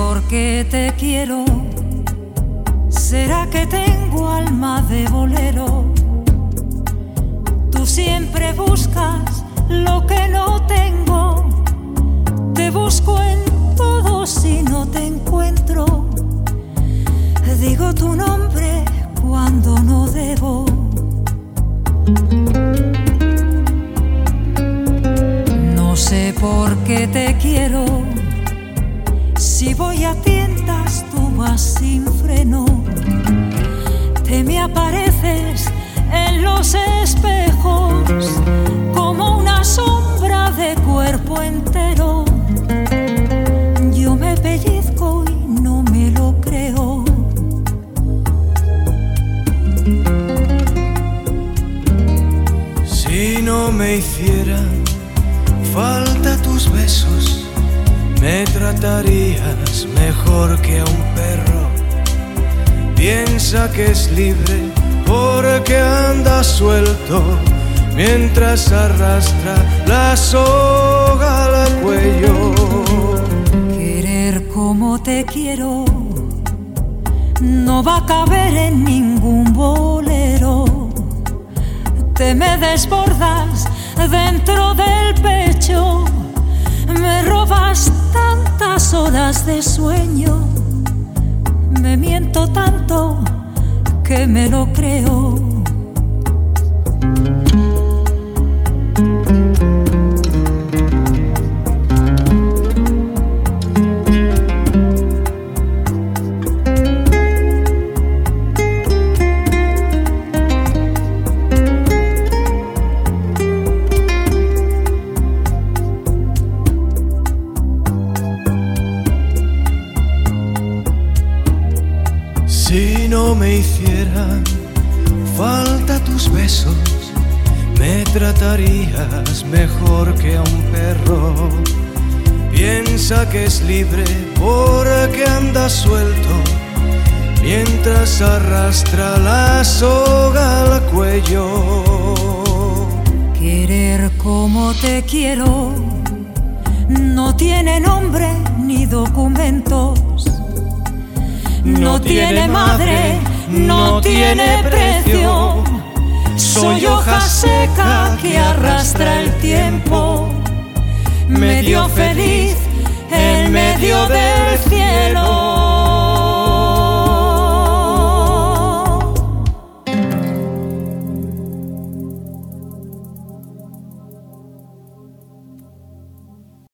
por qué te quiero. ¿Será que tengo alma de bolero? Tú siempre buscas lo que no tengo. Te busco en todo si no te encuentro. Digo tu nombre cuando no debo. No sé por qué te quiero. Si voy a tientas, tú vas sin freno. Te me apareces en los espejos como una sombra de cuerpo entero. Yo me pellizco y no me lo creo. Si no me hicieran falta tus besos, me tratarías mejor que a un perro. Piensa que es libre porque anda suelto mientras arrastra la soga al cuello. Querer como te quiero no va a caber en ningún bolero. Te me desbordas dentro del pecho. Me robas tantas horas de sueño. Me miento tanto que me lo creo. Si no me hicieran falta tus besos, me tratarías mejor que a un perro. Piensa que es libre porque anda suelto mientras arrastra la soga al cuello. Querer como te quiero no tiene nombre ni documentos. No tiene madre, no tiene precio. Soy hoja seca que arrastra el tiempo, medio feliz en medio de